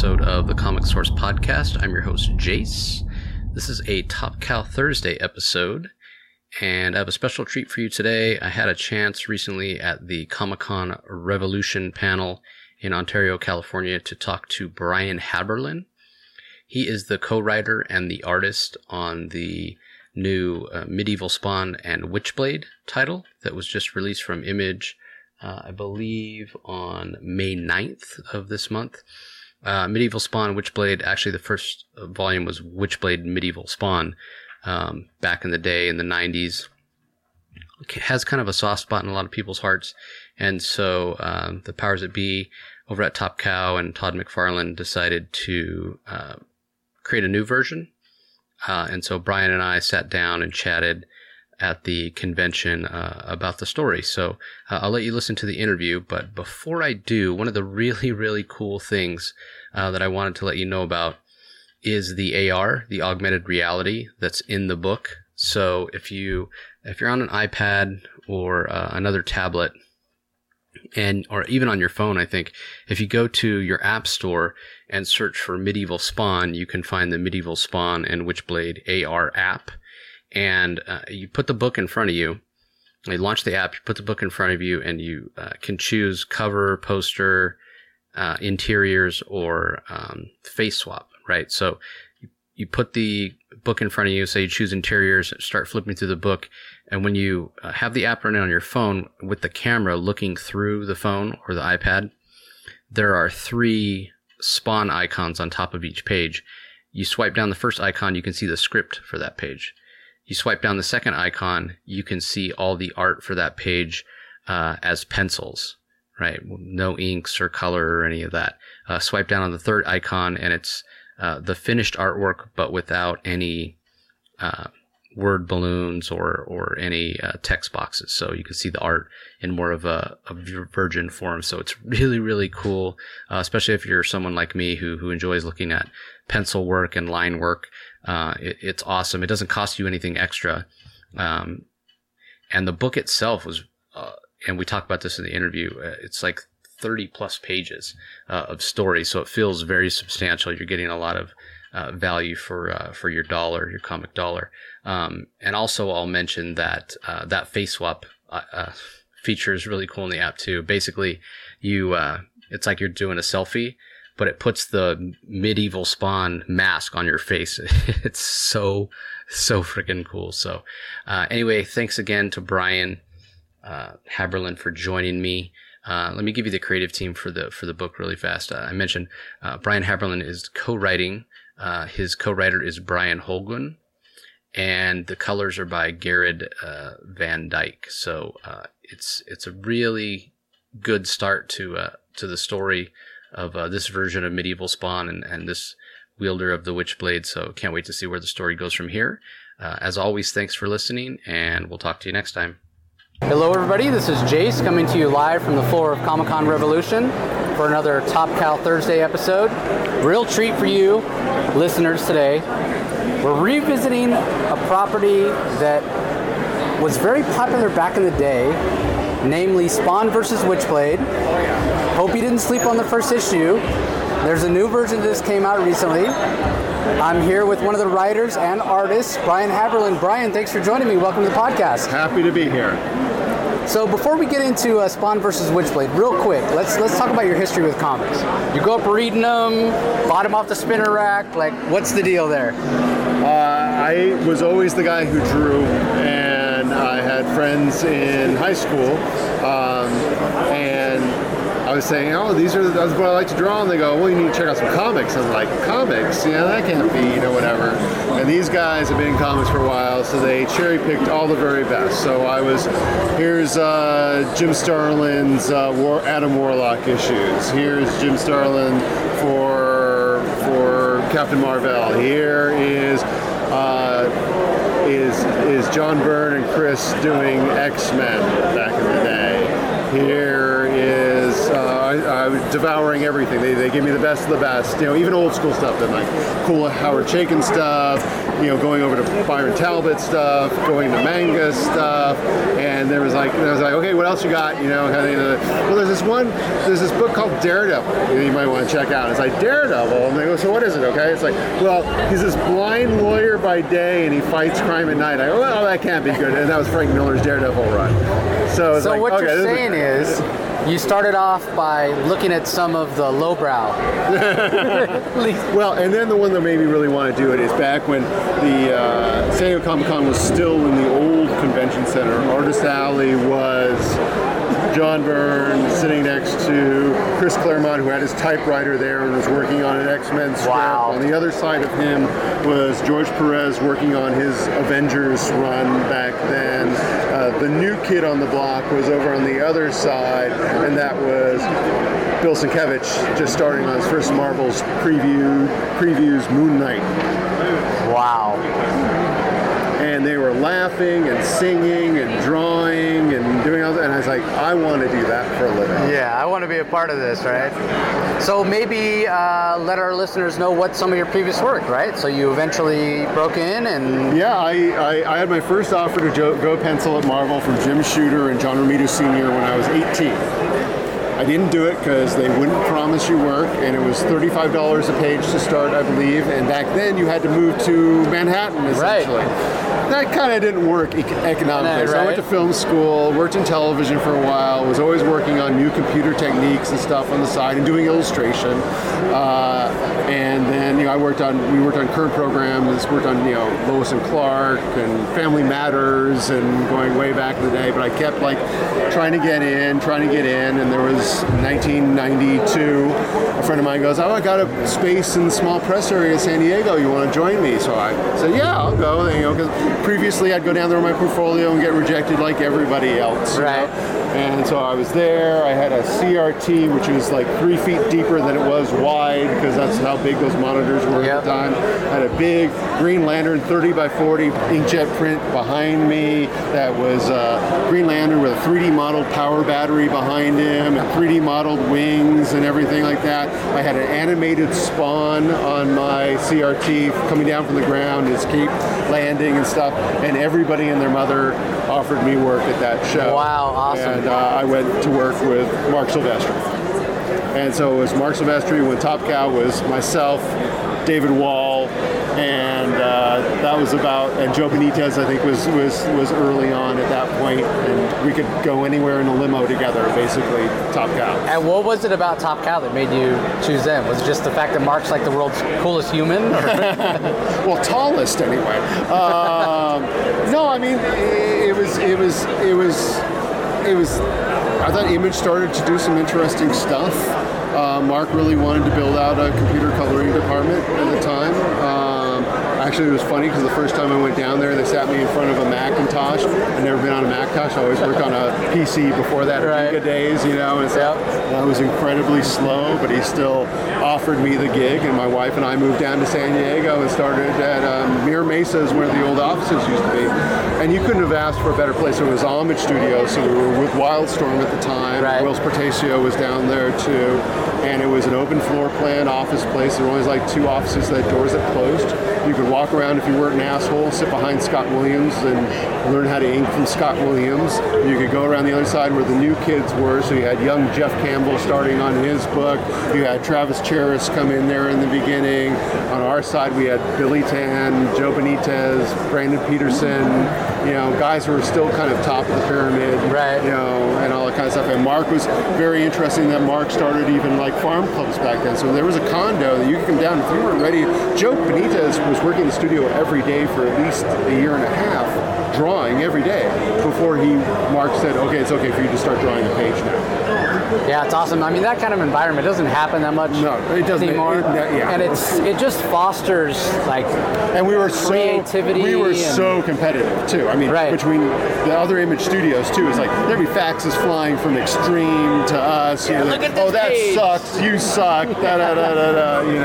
episode of the Comic Source Podcast. I'm your host, Jace. This is a Top Cow Thursday episode, and I have a special treat for you today. I had a chance recently at the Comic-Con Revolution panel in Ontario, California, to talk to Brian Haberlin. He is the co-writer and the artist on the new Medieval Spawn and Witchblade title that was just released from Image, I believe on May 9th of this month. Medieval Spawn, Witchblade, actually the first volume was Witchblade Medieval Spawn back in the day in the 90s. It has kind of a soft spot in a lot of people's hearts. And so the powers that be over at Top Cow and Todd McFarlane decided to create a new version. And so Brian and I sat down and chatted at the convention about the story. So I'll let you listen to the interview, but before I do, one of the really, really cool things that I wanted to let you know about is the AR, the augmented reality that's in the book. So if you're on an iPad or another tablet, or even on your phone, I think, if you go to your app store and search for Medieval Spawn, you can find the Medieval Spawn and Witchblade AR app. And you put the book in front of you. You launch the app, you put the book in front of you, and you can choose cover, poster, interiors, or face swap, right? So you put the book in front of you, say you choose interiors, start flipping through the book, and when you have the app running on your phone with the camera looking through the phone or the iPad, there are 3 Spawn icons on top of each page. You swipe down the first icon, you can see the script for that page. You swipe down the second icon, you can see all the art for that page as pencils, right? No inks or color or any of that. Swipe down on the third icon, and it's the finished artwork, but without any word balloons or any text boxes. So you can see the art in more of a virgin form. So it's really, really cool, especially if you're someone like me who enjoys looking at pencil work and line work. It's awesome. It doesn't cost you anything extra. And the book itself was, and we talked about this in the interview, it's like 30 plus pages of story. So it feels very substantial. You're getting a lot of value for your dollar, your comic dollar. And also I'll mention that that face swap feature is really cool in the app too. Basically, it's like you're doing a selfie, but it puts the Medieval Spawn mask on your face. It's so freaking cool. So anyway, thanks again to Brian Haberlin for joining me. Let me give you the creative team for the book really fast. I mentioned Brian Haberlin is co-writing. His co-writer is Brian Holguin, and the colors are by Garrett Van Dyke. So it's a really good start to the story of this version of Medieval Spawn and this wielder of the Witchblade. So can't wait to see where the story goes from here. As always, thanks for listening, and we'll talk to you next time. Hello everybody, this is Jace coming to you live from the floor of Comic-Con Revolution for another Top Cow Thursday episode. Real treat for you listeners today. We're revisiting a property that was very popular back in the day, namely Spawn vs. Witchblade. Hope you didn't sleep on the first issue. There's a new version of this came out recently. I'm here with one of the writers and artists, Brian Haberlin. Brian, thanks for joining me. Welcome to the podcast. Happy to be here. So before we get into Spawn vs. Witchblade, real quick, let's talk about your history with comics. You grew up reading them, bought them off the spinner rack. Like, what's the deal there? I was always the guy who drew, and I had friends in high school, and I was saying, that's what I like to draw, and they go, well, you need to check out some comics. I was like, comics? Yeah, that can't be, whatever. And these guys have been in comics for a while, so they cherry-picked all the very best. So here's Jim Starlin's Adam Warlock issues. Here's Jim Starlin for Captain Marvel. Here is John Byrne and Chris doing X-Men back in the day. Here is I was devouring everything. They give me the best of the best. Even old school stuff, and like cool Howard Chaykin stuff. Going over to Byron Talbot stuff, going to manga stuff, and I was like, okay, what else you got? Well, there's this book called Daredevil you might want to check out. It's like Daredevil, and they go, so what is it? Okay, it's like, well, he's this blind lawyer by day, and he fights crime at night. I go, well, that can't be good, and that was Frank Miller's Daredevil run. So what you're saying is, you started off by looking at some of the lowbrow. Well, and then the one that made me really want to do it is back when the San Diego Comic-Con was still in the old convention center. Artist Alley was John Byrne sitting next to Chris Claremont, who had his typewriter there and was working on an X-Men script. Wow. On the other side of him was George Perez working on his Avengers run back then. The new kid on the block was over on the other side, and that was Bill Sienkiewicz just starting on his first Marvel's previews Moon Knight. Wow. And they were laughing and singing and drawing and doing all that, and I was like, I want to do that for a living. Yeah, I want to be a part of this, right? So maybe let our listeners know what some of your previous work, right? So you eventually broke in and... Yeah, I had my first offer to go pencil at Marvel from Jim Shooter and John Romita Sr. when I was 18. I didn't do it because they wouldn't promise you work, and it was $35 a page to start, I believe, and back then you had to move to Manhattan, essentially. Right. That kind of didn't work economically. So I went to Right. film school, worked in television for a while, was always working on new computer techniques and stuff on the side and doing illustration. And then we worked on current programs, worked on Lois and Clark and Family Matters and going way back in the day. But I kept trying to get in, and there was 1992. A friend of mine goes, "Oh, I got a space in the small press area in San Diego. You want to join me?" So I said, "Yeah, I'll go." Because previously I'd go down there with my portfolio and get rejected like everybody else. Right. And so I was there. I had a CRT, which was 3 feet deeper than it was wide, because that's how big those monitors were at the time. I had a big Green Lantern 30 by 40 inkjet print behind me that was Green Lantern with a 3D modeled power battery behind him and 3D modeled wings and everything like that. I had an animated Spawn on my CRT coming down from the ground, escape landing and stuff, and everybody and their mother offered me work at that show. Wow, awesome. And I went to work with Mark Silvestri. And so it was Mark Silvestri when Top Cow was myself, David Wall, and that was and Joe Benitez, I think, was early on at that point, and we could go anywhere in a limo together, basically, Top Cow. And what was it about Top Cow that made you choose them? Was it just the fact that Mark's the world's coolest human? Well, tallest anyway. No, I mean, it was. I thought Image started to do some interesting stuff. Mark really wanted to build out a computer coloring department at the time. Actually, it was funny because the first time I went down there, they sat me in front of a Macintosh. I'd never been on a Macintosh. I always worked on a PC before that, Amiga days, and so I was incredibly slow, but he still offered me the gig, and my wife and I moved down to San Diego and started at Mira Mesas, where the old offices used to be. And you couldn't have asked for a better place. It was Homage Studios, so we were with Wildstorm at the time. Right. Wills Portacio was down there too. And it was an open floor plan office place. There were always 2 offices that had doors that closed. You could walk around if you weren't an asshole, sit behind Scott Williams and learn how to ink from Scott Williams. You could go around the other side where the new kids were. So you had young Jeff Campbell starting on his book. You had Travis Charis come in there in the beginning. On our side, we had Billy Tan, Joe Benitez, Brandon Peterson, guys who were still kind of top of the pyramid, right? And all that kind of stuff. And Mark was very interesting that Mark started even farm clubs back then. So there was a condo that you could come down if you weren't ready. Joe Benitez was working in the studio every day for at least a year and a half, drawing every day before Mark said, "Okay, it's okay for you to start drawing a page now." Yeah, it's awesome. I mean, that kind of environment doesn't happen that much it doesn't anymore. And it just fosters and we were creativity. We were so competitive too. I mean, between the other Image studios too, it's there'd be faxes flying from Extreme to us. Look at this oh, that page. sucks. You suck.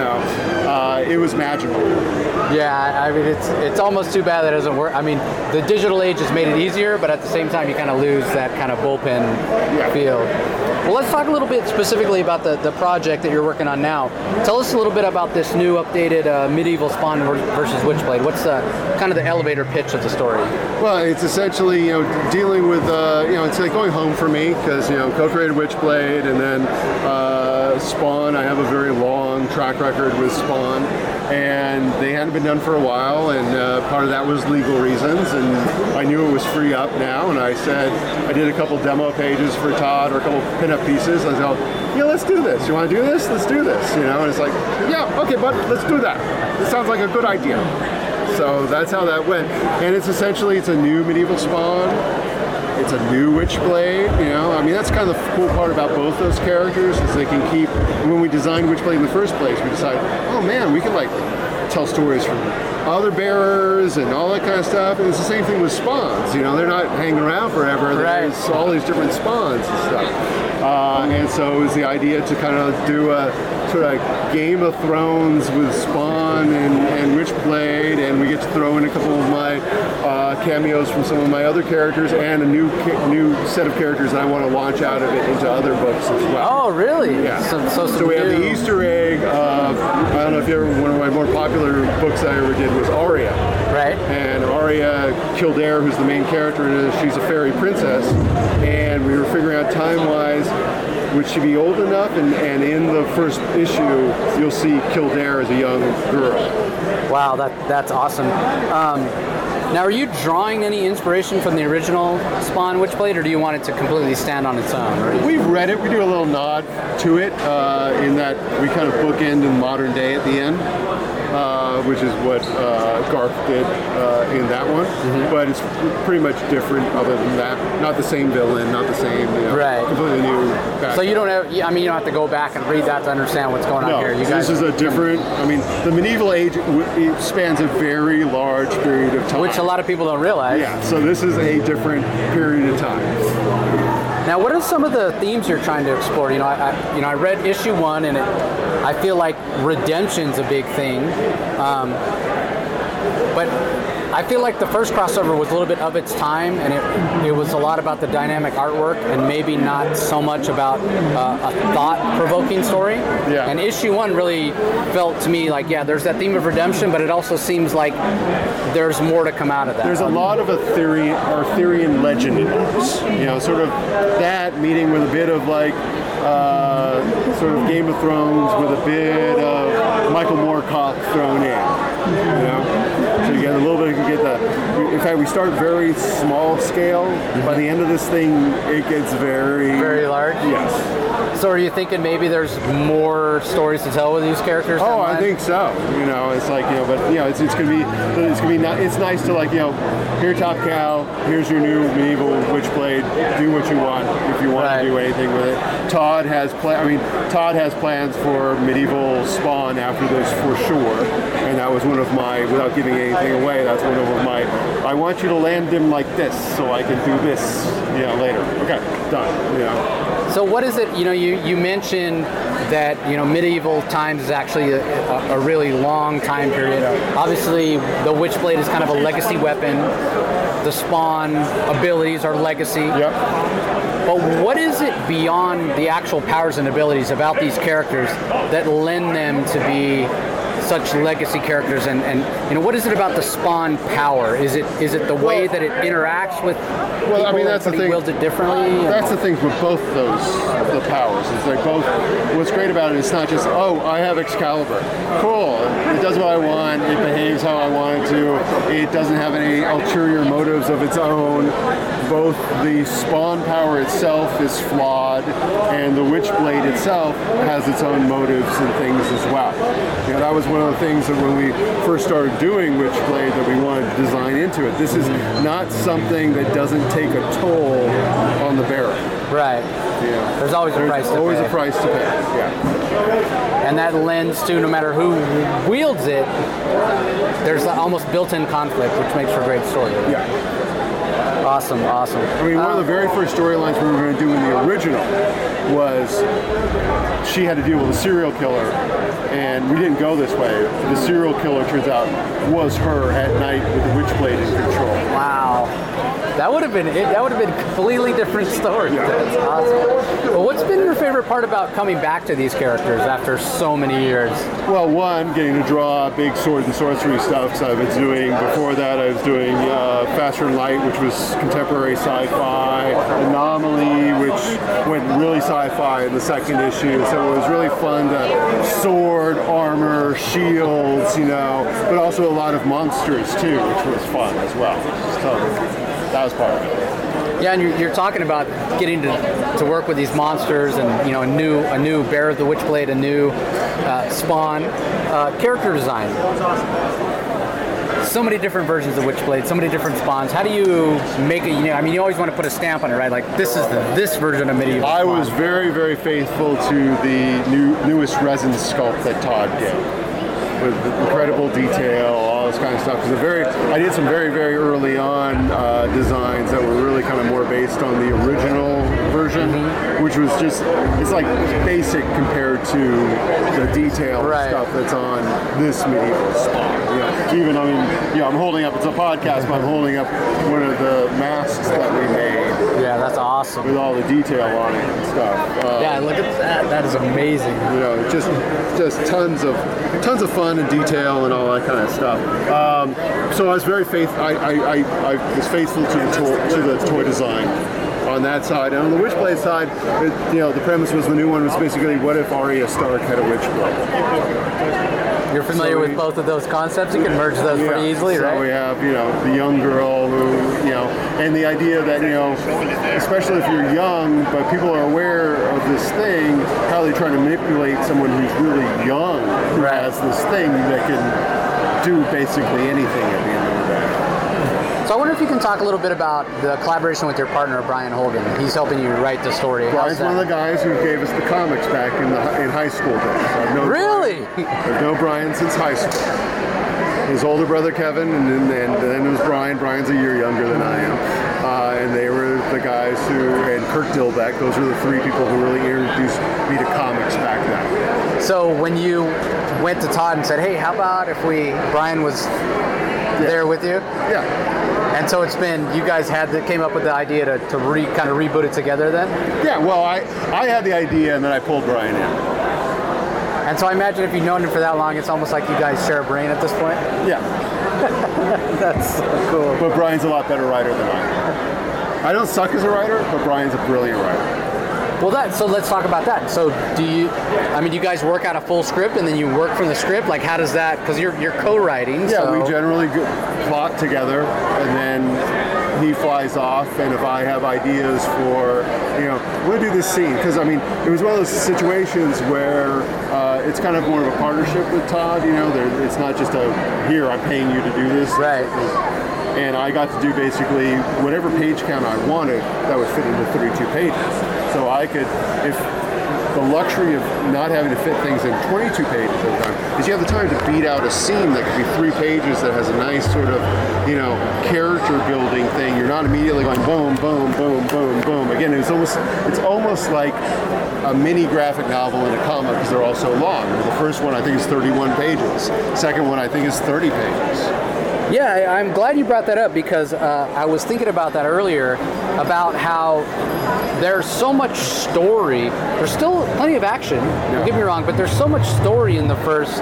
It was magical. Yeah, I mean, it's almost too bad that it doesn't work. I mean, the digital age has made it easier, but at the same time, you kind of lose that kind of bullpen feel. Well, let's talk a little bit specifically about the project that you're working on now. Tell us a little bit about this new updated medieval Spawn versus Witchblade. What's kind of the elevator pitch of the story? Well, it's essentially, dealing with, it's like going home for me because, co-created Witchblade and then Spawn. I have a very long track record with Spawn, and they hadn't been done for a while, and part of that was legal reasons, and I knew it was free up now, and I said, I did a couple demo pages for Todd, or a couple pinup pieces. I said, let's do this. You want to do this? Let's do this. And it's like, yeah, okay, bud, let's do that. This sounds like a good idea. So that's how that went. And it's essentially, it's a new medieval Spawn. It's a new Witchblade, that's kind of the cool part about both those characters is they can keep, when we designed Witchblade in the first place, we decided, oh man, we can tell stories from other bearers and all that kind of stuff. And it's the same thing with spawns, they're not hanging around forever. Right. There's all these different spawns and stuff. And so it was the idea to kind of do a sort of Game of Thrones with Spawn and Witchblade, and we get to throw in a couple of my cameos from some of my other characters and a new set of characters that I want to launch out of it into other books as well. Oh, really? Yeah. So we have the Easter egg of, I don't know if you ever, one of my more popular books I ever did was Arya. Right. And Arya Kildare, who's the main character, she's a fairy princess, and we were figuring out time-wise, would she be old enough? And in the first issue, you'll see Kildare as a young girl. Wow, that's awesome. Now, are you drawing any inspiration from the original Spawn Witchblade, or do you want it to completely stand on its own? We've read it. We do a little nod to it in that we kind of bookend in modern day at the end, which is what Garth did in that one. Mm-hmm. But it's pretty much different other than that. Not the same villain, not the same, right. Completely new background. So you don't have to go back and read that to understand what's going on here. You guys, this is a different, the medieval age it spans a very large period of time. Which a lot of people don't realize. Yeah, so this is a different period of time. Now, what are some of the themes you're trying to explore? I read issue 1, and I feel like redemption's a big thing, but I feel like the first crossover was a little bit of its time, and it was a lot about the dynamic artwork and maybe not so much about a thought-provoking story. Yeah. And issue 1 really felt to me like, there's that theme of redemption, but it also seems like there's more to come out of that. There's a lot of Arthurian legend in this. Sort of that meeting with a bit of sort of Game of Thrones with a bit of Michael Moorcock thrown in. So you get a little bit. In fact, we start very small scale. Mm-hmm. By the end of this thing, it gets very large. Yes. So are you thinking maybe there's more stories to tell with these characters? Oh, I think so. It's like but it's gonna be it's nice to here Top Cow, here's your new medieval Witchblade. Do what you want if you want to do anything with it. Todd has plans for medieval Spawn after this for sure, and that was one of my, without giving anything away, that's one of my, I want you to land him like this so I can do this later. Okay, done. So what is it, you mentioned that, medieval times is actually a really long time period. Obviously, the Witchblade is kind of a legacy weapon. The Spawn abilities are legacy. Yep. But what is it beyond the actual powers and abilities about these characters that lend them to be such legacy characters, and what is it about the Spawn power? Is it the way that it interacts with people? That's the thing. Wields it differently. That's the thing with both the powers. It's like both. What's great about it is not just I have Excalibur. Cool. It does what I want. It behaves how I want it to. It doesn't have any ulterior motives of its own. Both the Spawn power itself is flawed, and the Witchblade itself has its own motives and things as well. That was one of the things that when we first started doing Witchblade that we wanted to design into it. This is not something that doesn't take a toll on the bearer. Right. There's always a price to pay. Always a price to pay, yeah. And that lends to, no matter who wields it, there's almost built-in conflict, which makes for a great story. Yeah. Awesome. I mean, one of the very first storylines we were going to do in the original was she had to deal with a serial killer, and we didn't go this way. The serial killer, turns out, was her at night with the Witchblade in control. Wow. That would have been it. That would have been a completely different story. Yeah. That's awesome. Well, what's been your favorite part about coming back to these characters after so many years? Well, one, getting to draw big sword and sorcery stuff, because I've been doing, before that I was doing Faster Than Light, which was contemporary sci-fi, Anomaly, which went really sci-fi in the second issue, so it was really fun to sword, armor, shields, but also a lot of monsters too, which was fun as well. So that was part of it. Yeah, and you're talking about getting to work with these monsters, and a new Bear of the Witchblade, a new Spawn, character design. So many different versions of Witchblade, so many different spawns. How do you make it? You always want to put a stamp on it, right? Like this is this version of medieval. I Spawn. was very, very faithful to the newest resin sculpt that Todd did, with incredible detail, all this kind of stuff. Because I did some very, very early on designs that were really kind of more based on the original version, which was just, it's like basic compared to the detail stuff that's on this medieval Spawn. I'm holding up, it's a podcast, but I'm holding up one of the masks that we made. Yeah, that's awesome. With all the detail on it and stuff. Yeah, look at that. That is amazing. Just tons of fun and detail and all that kind of stuff. So I was very faithful. I was faithful to the toy design on that side. And on the Witchblade side, the premise was the new one was basically, what if Arya Stark had a Witchblade? You're familiar with both of those concepts? You can merge those pretty easily, right? So we have, the young girl who, and the idea that, especially if you're young, but people are aware of this thing, how they try to manipulate someone who's really young, who has this thing that can do basically anything at the end of the day. So I wonder if you can talk a little bit about the collaboration with your partner, Brian Holden. He's helping you write the story. Brian's one of the guys who gave us the comics back in high school days. I've known really? I've known Brian since high school. His older brother Kevin, and then it was Brian. Brian's a year younger than I am. And they were the guys and Kirk Dilbeck, those were the three people who really introduced me to comics back then. So when you went to Todd and said, hey, how about if Brian was there with you? Yeah. And so it's been, you guys came up with the idea to kind of reboot it together then? Yeah, well, I had the idea and then I pulled Brian in. And so I imagine if you've known him for that long, it's almost like you guys share a brain at this point? Yeah. That's so cool. But Brian's a lot better writer than I am. I don't suck as a writer, but Brian's a brilliant writer. Well, so let's talk about that. So do you guys work out a full script and then you work from the script? Like how does that, because you're co-writing. Yeah, so. We generally plot together and then he flies off, and if I have ideas for, we'll do this scene. Because, it was one of those situations where it's kind of more of a partnership with Todd, it's not just here, I'm paying you to do this. Right. And I got to do basically whatever page count I wanted that would fit into 32 pages. So I could, if the luxury of not having to fit things in 22 pages at a time, is you have the time to beat out a scene that could be 3 pages that has a nice sort of, character building thing. You're not immediately going boom, boom, boom, boom, boom. Again, it's almost like a mini graphic novel in a comic because they're all so long. The first one I think is 31 pages. Second one I think is 30 pages. Yeah, I'm glad you brought that up because I was thinking about that earlier, about how there's so much story. There's still plenty of action, don't get me wrong, but there's so much story in the first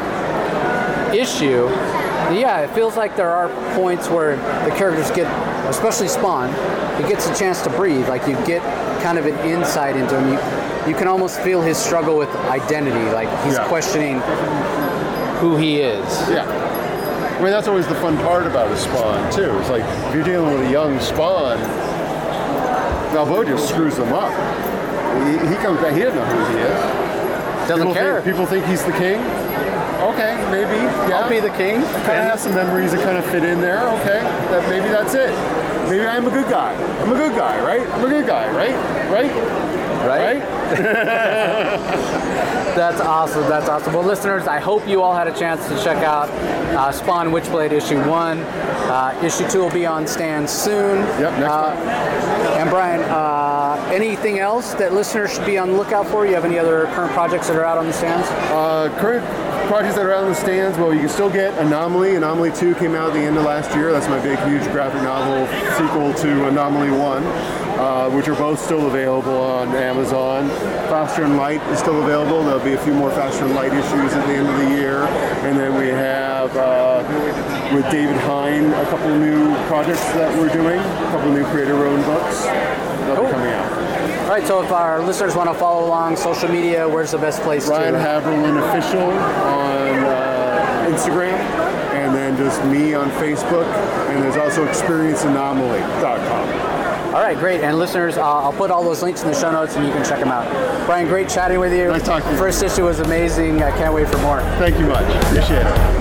issue. Yeah, it feels like there are points where the characters get, especially Spawn, he gets a chance to breathe. Like you get kind of an insight into him. You can almost feel his struggle with identity, like he's questioning who he is. Yeah. That's always the fun part about a Spawn, too. It's like, if you're dealing with a young Spawn, Malvo just screws them up. He comes back, he doesn't know who he is. Doesn't care. People think he's the king. Okay, maybe. Yeah. I'll be the king. Kind of have some memories that kind of fit in there. Okay, maybe that's it. maybe I'm a good guy. I'm a good guy, right? I'm a good guy, right? Right? That's awesome. That's awesome. Well, listeners, I hope you all had a chance to check out Spawn Witchblade issue 1. Issue 2 will be on stands soon. Yep, next month. And Brian, anything else that listeners should be on the lookout for? You have any other current projects that are out on the stands? Current projects that are out on the stands, well, you can still get Anomaly. Anomaly 2 came out at the end of last year. That's my big, huge graphic novel sequel to Anomaly 1, which are both still available on Amazon. Faster and Light is still available. There'll be a few more Faster and Light issues at the end of the year. And then we have, with David Hine, a couple new projects that we're doing, a couple new creator-owned books that are coming out. All right, so if our listeners want to follow along social media, where's the best place Ryan to? Haberlin Official on Instagram, and then just me on Facebook, and there's also ExperienceAnomaly.com. All right, great. And listeners, I'll put all those links in the show notes, and you can check them out. Brian, great chatting with you. Nice talking to you. First issue was amazing. I can't wait for more. Thank you much. Appreciate it.